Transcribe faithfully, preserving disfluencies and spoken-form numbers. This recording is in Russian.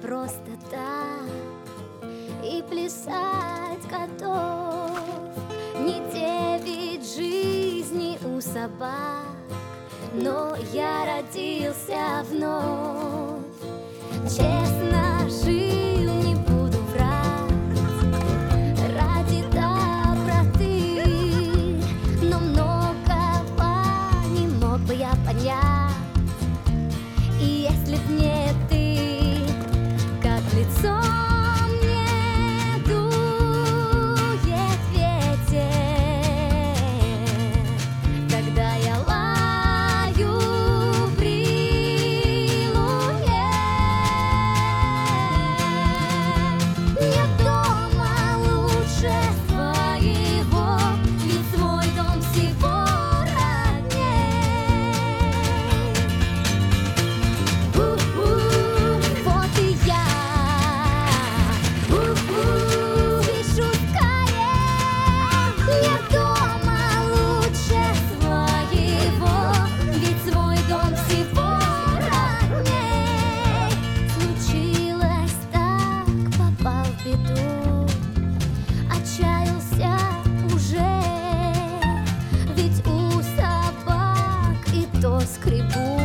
просто так и плясать готов. Не девять жизней у собак, но я родился вновь. Честно жил, не буду врать, ради доброты, но многого не мог бы я понять. И если б не ты, как лицо мне дует ветер, когда я лаю при луне. Нет дома лучше своего, ведь свой дом всего родней. У-у, вот и я, у-у, спешу скорее. Нет дома лучше своего, ведь свой дом всего родней. Случилось так, попал в беду, отчаялся уже, ведь у собак и то скребут.